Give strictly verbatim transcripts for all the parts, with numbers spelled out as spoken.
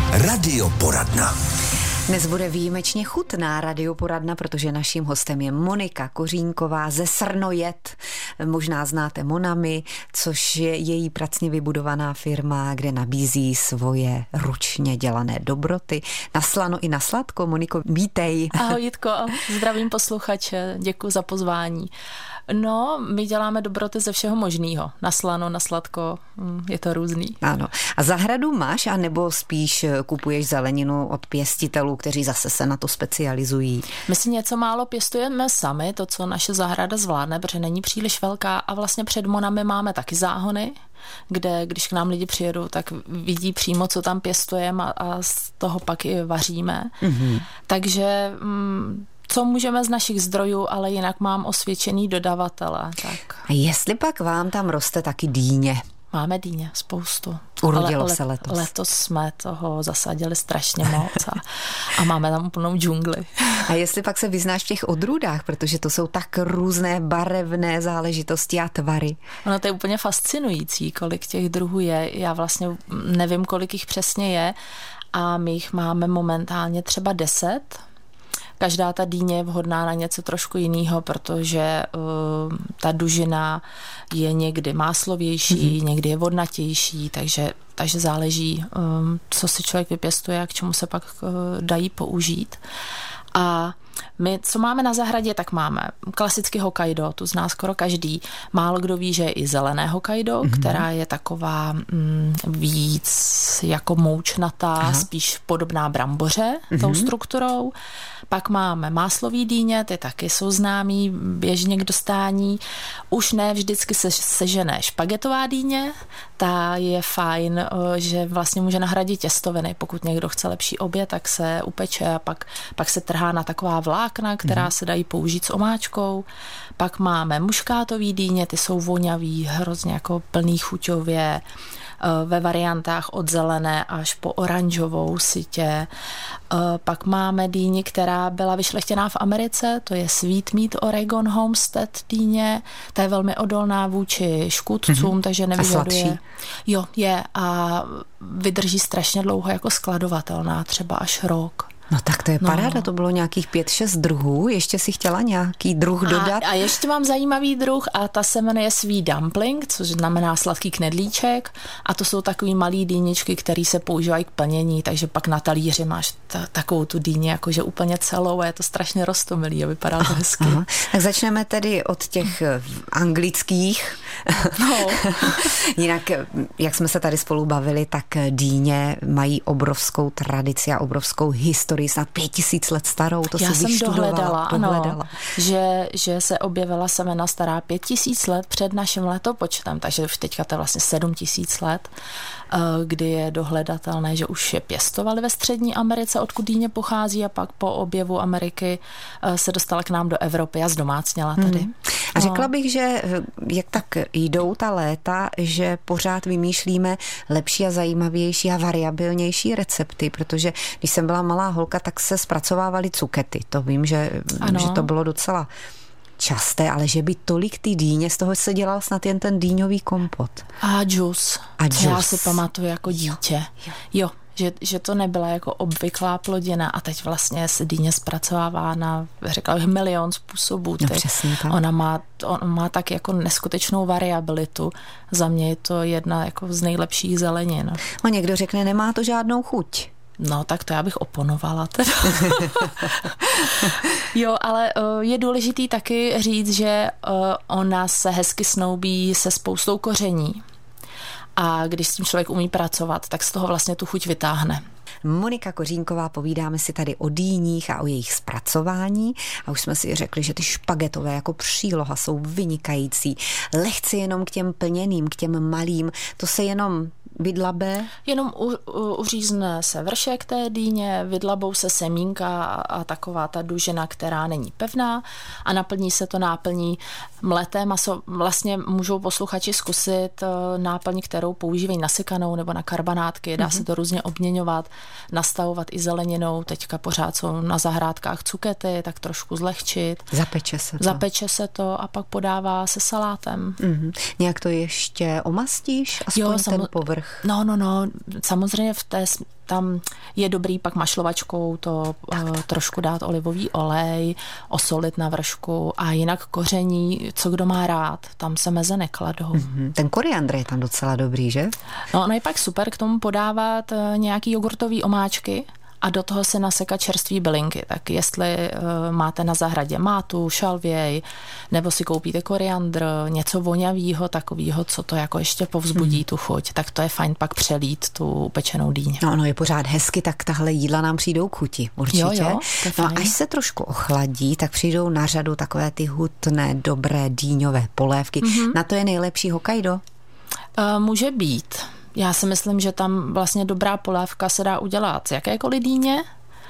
Radioporadna. Dnes bude výjimečně chutná radioporadna, protože naším hostem je Monika Kořínková ze Srnojet. Možná znáte Monami, což je její pracně vybudovaná firma, kde nabízí svoje ručně dělané dobroty. Na slano i na sladko. Moniko, vítej. Ahoj Jitko, zdravím posluchače, děkuji za pozvání. No, my děláme dobroty ze všeho možného. Na slano, na sladko, je to různý. Ano. A zahradu máš, anebo spíš kupuješ zeleninu od pěstitelů, kteří zase se na to specializují? My si něco málo pěstujeme sami, to, co naše zahrada zvládne, protože není příliš velká a vlastně před Monami máme taky záhony, kde když k nám lidi přijedou, tak vidí přímo, co tam pěstujeme a, a z toho pak i vaříme. Mm-hmm. Takže... Mm, co můžeme z našich zdrojů, ale jinak mám osvědčený dodavatele. Tak. A jestli pak vám tam roste taky dýně? Máme dýně, spoustu. Urodilo ale se letos. Letos jsme toho zasadili strašně moc a, a máme tam úplnou džungli. A jestli pak se vyznáš v těch odrůdách, protože to jsou tak různé barevné záležitosti a tvary. Ono to je úplně fascinující, kolik těch druhů je. Já vlastně nevím, kolik jich přesně je a my jich máme momentálně třeba deset. Každá ta dýně je vhodná na něco trošku jiného, protože uh, ta dužina je někdy máslovější, mm-hmm. někdy je vodnatější, takže, takže záleží, um, co si člověk vypěstuje a k čemu se pak uh, dají použít. A my, co máme na zahradě, tak máme klasicky Hokkaido, tu zná skoro každý. Málo kdo ví, že je i zelené Hokkaido, mm-hmm. která je taková mm, víc jako moučnatá, Aha. spíš podobná bramboře mm-hmm. tou strukturou. Pak máme máslový dýně, ty taky jsou známý běžně k dostání. Už ne vždycky se sežené špagetová dýně, ta je fajn, že vlastně může nahradit těstoviny. Pokud někdo chce lepší oběd, tak se upeče a pak, pak se trhá na taková vlákna, která mm. se dají použít s omáčkou. Pak máme muškátový dýně, ty jsou vonavý, hrozně jako plný chuťově, ve variantách od zelené až po oranžovou sitě. Pak máme dýni, která byla vyšlechtěná v Americe, to je Sweet Meat Oregon Homestead dýně, ta je velmi odolná vůči škůdcům, mm-hmm. takže nevyžaduje. Jo, je a vydrží strašně dlouho jako skladovatelná, třeba až rok. No tak to je paráda, no. To bylo nějakých pět, šest druhů, ještě si chtěla nějaký druh dodat? A, a ještě mám zajímavý druh a ta se jmenuje Sweet Dumpling, což znamená sladký knedlíček a to jsou takový malý dýničky, které se používají k plnění, takže pak na talíři máš ta, takovou tu dýni, jakože úplně celou a je to strašně roztomilý a vypadá to hezky. Aha. Tak začneme tedy od těch anglických. No. Jinak, jak jsme se tady spolu bavili, tak dýně mají obrovskou tradici a obrovskou historii, snad pět tisíc let starou, to Já si jsem dohledala, dohledala. Ano, že, že se objevila semena stará pět tisíc let před naším letopočtem, takže už teďka to je vlastně sedm tisíc let, kdy je dohledatelné, že už je pěstovali ve Střední Americe, odkud dýně pochází a pak po objevu Ameriky se dostala k nám do Evropy a zdomácněla tady. Hmm. A řekla bych, že jak tak jdou ta léta, že pořád vymýšlíme lepší a zajímavější a variabilnější recepty, protože když jsem byla malá holka, tak se zpracovávaly cukety. To vím, že, že to bylo docela časté, ale že by tolik ty dýně, z toho se dělal snad jen ten dýňový kompot. A džus. A džus. Já si pamatuju jako dítě. Jo. jo. jo. Že, že to nebyla jako obvyklá plodina a teď vlastně se dýně zpracovává na, řekla bych, milion způsobů. No přesně tak. Ona má, on má tak jako neskutečnou variabilitu. Za mě je to jedna jako z nejlepších zelenin. A někdo řekne, nemá to žádnou chuť. No, tak to já bych oponovala teda. Jo, ale uh, je důležitý taky říct, že uh, ona se hezky snoubí se spoustou koření. A když s tím člověk umí pracovat, tak z toho vlastně tu chuť vytáhne. Monika Kořínková, povídáme si tady o dýních a o jejich zpracování a už jsme si řekli, že ty špagetové jako příloha jsou vynikající. Lehce jenom k těm plněným, k těm malým, to se jenom vydlabe? Jenom u, u, uřízne se vršek té dýně, vydlabou se semínka a, a taková ta dužina, která není pevná a naplní se to náplní mleté maso. Vlastně můžou posluchači zkusit náplň, kterou používají nasykanou nebo na karbanátky. Dá mm-hmm. se to různě obměňovat, nastavovat i zeleninou. Teďka pořád jsou na zahrádkách cukety, tak trošku zlehčit. Zapeče se to. Zapeče se to a pak podává se salátem. Mm-hmm. Nějak to ještě omastíš? Aspoň jo, ten povrch? návrh. No, no, no, samozřejmě v té, tam je dobrý pak mašlovačkou to uh, trošku dát olivový olej, osolit na vršku a jinak koření, co kdo má rád, tam se meze nekladou. Mm-hmm. Ten koriandr je tam docela dobrý, že? No, ono je pak super k tomu podávat uh, nějaký jogurtový omáčky, a do toho se nasekat čerství bylinky. Tak jestli uh, máte na zahradě mátu, šalvěj, nebo si koupíte koriandr, něco vonavýho, takovýho, co to jako ještě povzbudí hmm. tu chuť, tak to je fajn pak přelít tu upečenou dýně. No, ono je pořád hezky, tak tahle jídla nám přijdou k chuti, určitě. Jo, jo, no a až se trošku ochladí, tak přijdou na řadu takové ty hutné, dobré dýňové polévky. Mm-hmm. Na to je nejlepší Hokkaido? Uh, může být. Já si myslím, že tam vlastně dobrá polévka se dá udělat z jakékoliv dýně.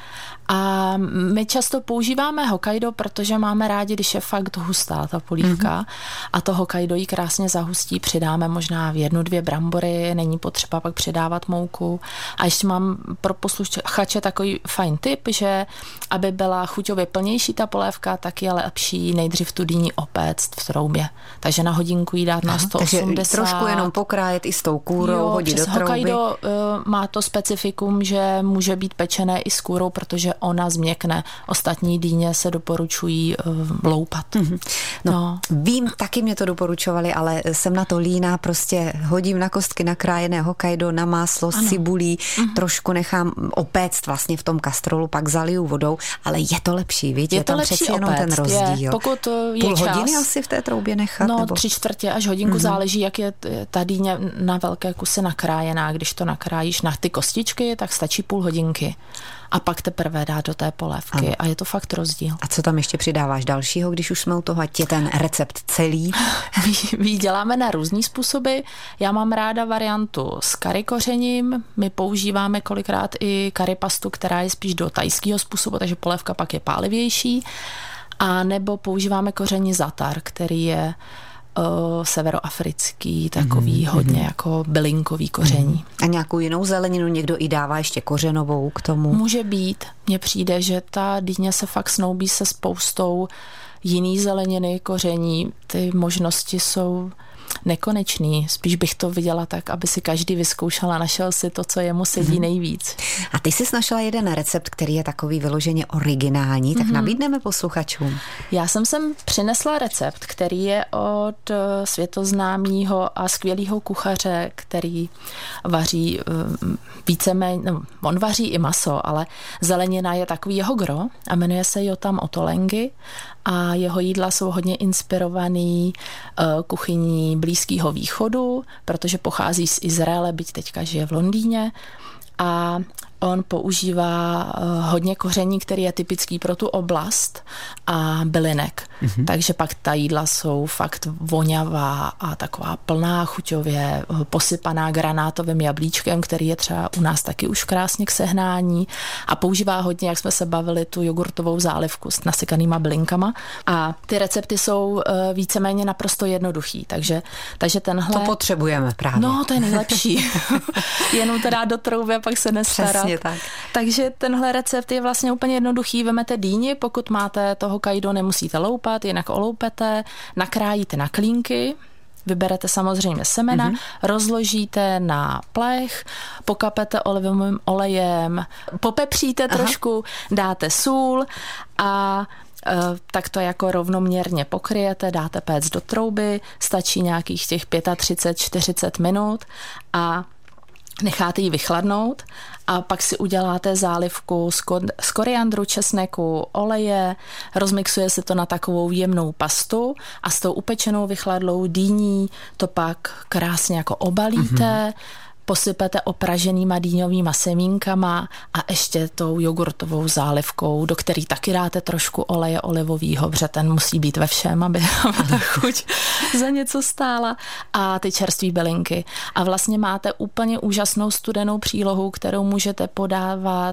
A my často používáme Hokkaido, protože máme rádi, když je fakt hustá ta polívka. Mm-hmm. A to Hokkaido jí krásně zahustí, přidáme možná v jednu, dvě brambory, není potřeba pak přidávat mouku. A ještě mám pro posluchače takový fajn tip, že aby byla chuťově plnější ta polévka, tak je lepší nejdřív tu dýni opéct v troubě. Takže na hodinku jí dát na sto osmdesát. Takže trošku jenom pokrájet i s tou kůrou, jo, hodit do trouby. Hokkaido uh, má to specifikum, že může být pečené i s kůrou, protože ona změkne. Ostatní dýně se doporučují uh, loupat. Mm-hmm. No, no. Vím, taky mě to doporučovali, ale jsem na to líná, prostě hodím na kostky nakrájené Hokkaido, na máslo, ano. cibulí, mm-hmm. trošku nechám opéct vlastně v tom kastrolu, pak zaliju vodou, ale je to lepší, víš? Je, je to tam přeci jenom ten rozdíl. Je, pokud je Půl čas, hodiny asi v té troubě nechat? No, nebo? tři čtvrtě až hodinku, mm-hmm. záleží, jak je ta dýně na velké kusy nakrájená. Když to nakrájíš na ty kostičky, tak stačí půl hodinky. A pak teprve dát do té polévky. Ano. A je to fakt rozdíl. A co tam ještě přidáváš dalšího, když už jsme u toho, ať je ten recept celý? My děláme na různý způsoby. Já mám ráda variantu s kari kořením. My používáme kolikrát i kari pastu, která je spíš do thajského způsobu, takže polévka pak je pálivější. A nebo používáme koření zatar, který je Uh, severoafrický, takový mm, hodně mm. jako bylinkový koření. A nějakou jinou zeleninu někdo i dává ještě kořenovou k tomu? Může být. Mně přijde, že ta dýně se fakt snoubí se spoustou jiný zeleniny, koření. Ty možnosti jsou nekonečný. Spíš bych to viděla tak, aby si každý vyzkoušel a našel si to, co jemu sedí mm. nejvíc. A ty jsi našla jeden recept, který je takový vyloženě originální, tak mm. nabídneme posluchačům. Já jsem sem přinesla recept, který je od světoznámého a skvělého kuchaře, který vaří víceméně, no, on vaří i maso, ale zelenina je takový jeho gro a jmenuje se Yotam Ottolenghi a jeho jídla jsou hodně inspirovaný uh, kuchyní Blízkého východu, protože pochází z Izraele, byť teďka žije v Londýně a on používá uh, hodně koření, který je typický pro tu oblast a bylinek. Mm-hmm. Takže pak ta jídla jsou fakt vonavá a taková plná chuťově, uh, posypaná granátovým jablíčkem, který je třeba u nás taky už krásně k sehnání a používá hodně, jak jsme se bavili, tu jogurtovou zálivku s nasykanýma bylinkama a ty recepty jsou uh, víceméně naprosto jednoduchý, takže, takže tenhle... To potřebujeme právě. No, to je nejlepší. Jenom to dát do trouby a pak se nestarat. Tak. Takže tenhle recept je vlastně úplně jednoduchý. Vemete dýni, pokud máte toho Hokkaido, nemusíte loupat, jinak oloupete, nakrájíte na klínky, vyberete samozřejmě semena, mm-hmm. rozložíte na plech, pokapete olivovým olejem, popepříte Aha. trošku, dáte sůl a tak to jako rovnoměrně pokryjete, dáte péct do trouby, stačí nějakých těch třicet pět čtyřicet minut a necháte ji vychladnout a pak si uděláte zálivku z, ko- z koriandru, česneku, oleje, rozmixuje se to na takovou jemnou pastu a s tou upečenou vychladlou dýní to pak krásně jako obalíte, mm-hmm. posypete opraženýma dýňovýma semínkama a ještě tou jogurtovou zálivkou, do který taky dáte trošku oleje olivovýho, protože ten musí být ve všem, aby ta chuť za něco stála a ty čerství bylinky. A vlastně máte úplně úžasnou studenou přílohu, kterou můžete podávat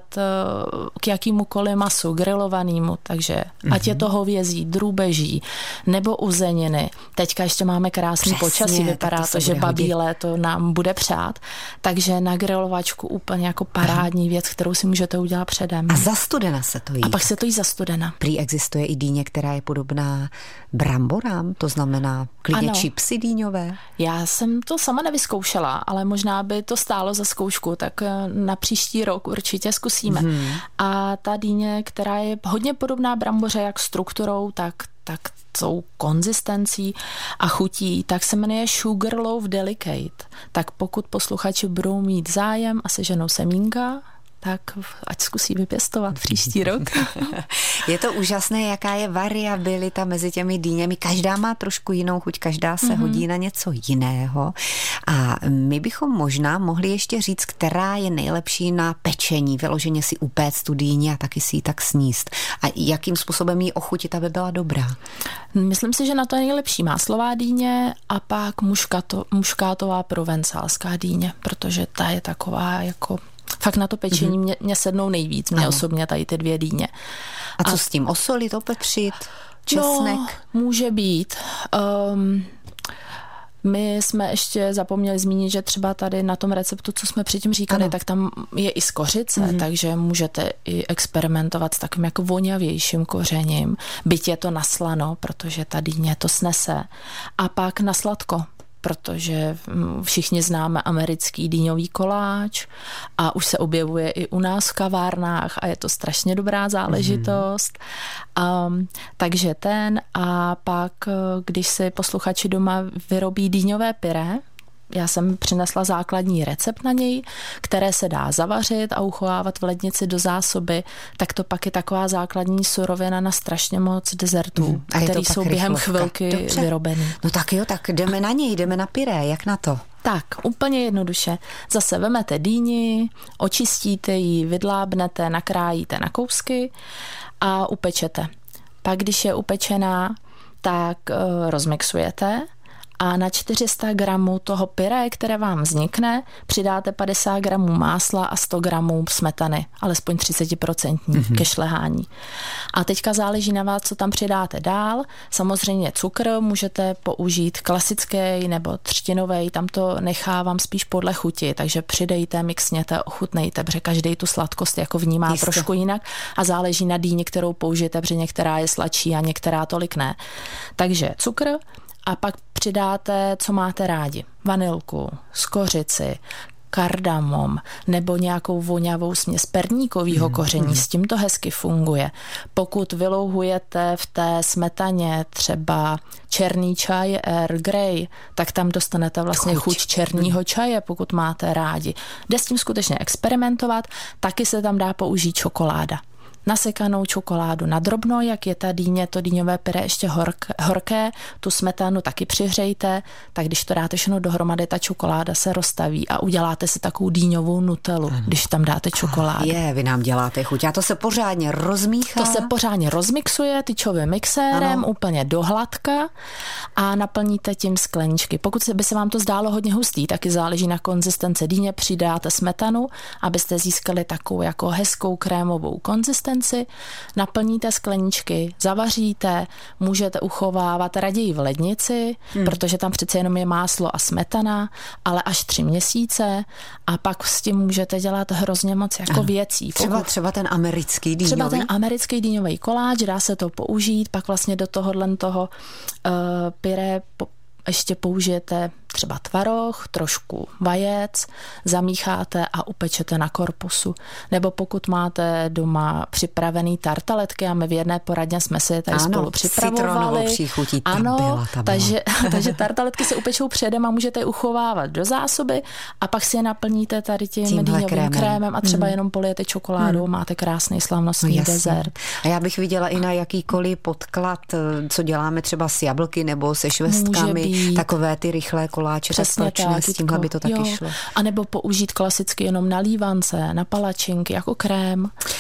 k jakýmukoliv masu, grilovanému, takže mm-hmm. ať je to hovězí, drůbeží nebo uzeniny. Teďka ještě máme krásný Přesně, počasí, vypadá to, že babí léto nám bude přát. Takže na grilovačku úplně jako parádní věc, kterou si můžete udělat předem. A za studena se to jí. A pak se to jí za studena. Prý existuje i dýně, která je podobná bramborám, to znamená klidně čipsy dýňové. Já jsem to sama nevyzkoušela, ale možná by to stálo za zkoušku, tak na příští rok určitě zkusíme. Hmm. A ta dýně, která je hodně podobná bramboře jak strukturou, tak tak tou konzistencí a chutí, tak se jmenuje Sugarloaf Delicate. Tak pokud posluchači budou mít zájem a seženou semínka, tak ať zkusí vypěstovat příští rok. Je to úžasné, jaká je variabilita mezi těmi dýněmi. Každá má trošku jinou chuť, každá se mm-hmm. hodí na něco jiného. A my bychom možná mohli ještě říct, která je nejlepší na pečení, vyloženě si upéct tu dýni a taky si ji tak sníst. A jakým způsobem ji ochutit, aby byla dobrá? Myslím si, že na to je nejlepší máslová dýně a pak muškato, muškátová provencálská dýně, protože ta je taková jako fakt na to pečení mě, mě sednou nejvíc, mě ano. osobně tady ty dvě dýně. A co a, s tím? Osolit, opetřit? Česnek? No, může být. Um, my jsme ještě zapomněli zmínit, že třeba tady na tom receptu, co jsme předtím říkali, ano. tak tam je i z kořice, mm-hmm. takže můžete i experimentovat s takým jako voňavějším kořením. Byť je to na slano, protože ta dýně to snese. A pak na sladko, protože všichni známe americký dýňový koláč a už se objevuje i u nás v kavárnách a je to strašně dobrá záležitost. Mm. Um, takže ten a pak, když si posluchači doma vyrobí dýňové pyré, já jsem přinesla základní recept na něj, které se dá zavařit a uchovávat v lednici do zásoby, tak to pak je taková základní surovina na strašně moc dezertů, mm, které jsou během rychlovka. Chvilky Dobře. Vyrobený. No tak jo, tak jdeme na něj, jdeme na pyré, jak na to? Tak, úplně jednoduše. Zase vemete dýni, očistíte ji, vydlábnete, nakrájíte na kousky a upečete. Pak, když je upečená, tak uh, rozmixujete a na čtyři sta gramů toho pyré, které vám vznikne, přidáte padesát gramů másla a sto gramů smetany, alespoň třicet procent mm-hmm. ke šlehání. A teďka záleží na vás, co tam přidáte dál. Samozřejmě cukr můžete použít klasický nebo třtinový, tam to nechávám spíš podle chuti, takže přidejte, mixněte, ochutnejte, protože každý tu sladkost jako vnímá Jistě. Trošku jinak a záleží na dýni, kterou použijete, protože některá je sladší a některá tolik ne. Takže cukr, a pak přidáte, co máte rádi. Vanilku, skořici, kardamom nebo nějakou voňavou směs perníkového koření. Mm. S tím to hezky funguje. Pokud vylouhujete v té smetaně třeba černý čaj Earl Grey, tak tam dostanete vlastně chuť, chuť černého čaje, pokud máte rádi. Jde s tím skutečně experimentovat. Taky se tam dá použít čokoláda. Nasekanou čokoládu na drobno, jak je ta dýně, to dýňové pyré ještě hork, horké, tu smetanu taky přihřejte, tak když to dáte všechno dohromady, ta čokoláda se roztaví a uděláte si takovou dýňovou nutelu, ano. když tam dáte čokoládu. Je, vy nám děláte chuť. A to se pořádně rozmíchá. To se pořádně rozmixuje tyčovým mixérem, ano. úplně do hladka a naplníte tím skleničky. Pokud by se vám to zdálo hodně hustý, taky záleží na konzistenci dýně, přidáte smetanu, abyste získali takovou jako hezkou krémovou konzistenci. Naplníte skleničky, zavaříte, můžete uchovávat raději v lednici, hmm. protože tam přece jenom je máslo a smetana, ale až tři měsíce a pak s tím můžete dělat hrozně moc jako ano. věcí. Třeba, Pokud, třeba ten americký dýňový. Třeba ten americký dýňový koláč, dá se to použít, pak vlastně do tohohle toho uh, pyré po, ještě použijete třeba tvaroh, trošku vajec, zamícháte a upečete na korpusu. Nebo pokud máte doma připravený tartaletky a my v jedné poradně jsme si je tady ano, spolu připravovali. Příchutí, ta ano, byla, ta byla. takže, takže tartaletky se upečou předem a můžete je uchovávat do zásoby a pak si je naplníte tady tím dýňovým krémem. krémem a třeba mm. jenom polijete čokoládou, mm. máte krásný slavnostní no, dezert. A já bych viděla i na jakýkoliv podklad, co děláme třeba s jablky nebo se švestkami, takové ty rychlé koláče. Přesně tak, s tímhle by to taky jo. šlo. A nebo použít klasicky jenom na lívance, na palačinky, jako krém.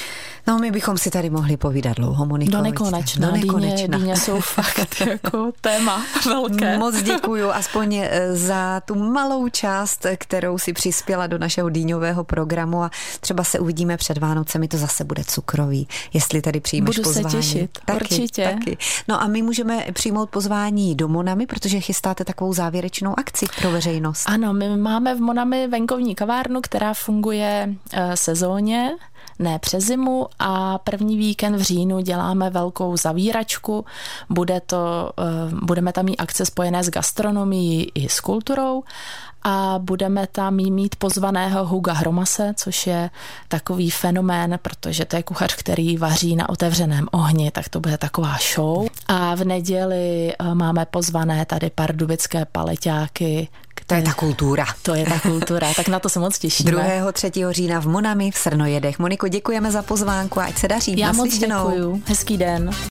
No, my bychom si tady mohli povídat dlouho, Moniko. Do nekonečna. Do nekonečna. Dýně, dýně jsou fakt jako téma velké. Moc děkuju aspoň za tu malou část, kterou si přispěla do našeho dýňového programu a třeba se uvidíme před Vánocemi, to zase bude cukrový, jestli tady přijmeš Budu pozvání. Budu se těšit, taky, určitě. Taky. No a my můžeme přijmout pozvání do Monami, protože chystáte takovou závěrečnou akci pro veřejnost. Ano, my máme v Monami venkovní kavárnu, která funguje sezónně, ne přes zimu, a první víkend v říjnu děláme velkou zavíračku. Bude to, budeme tam mít akce spojené s gastronomií i s kulturou a budeme tam mít pozvaného Huga Hromase, což je takový fenomén, protože to je kuchař, který vaří na otevřeném ohni, tak to bude taková show. A v neděli máme pozvané tady pardubické paleťáky. To je ta kultura. To je ta kultura, tak na to se moc těšíme. druhého třetího října v Monami v Srnojedech. Moniko, děkujeme za pozvánku, ať se daří. Já Naslyšenou. moc děkuju. Hezký den.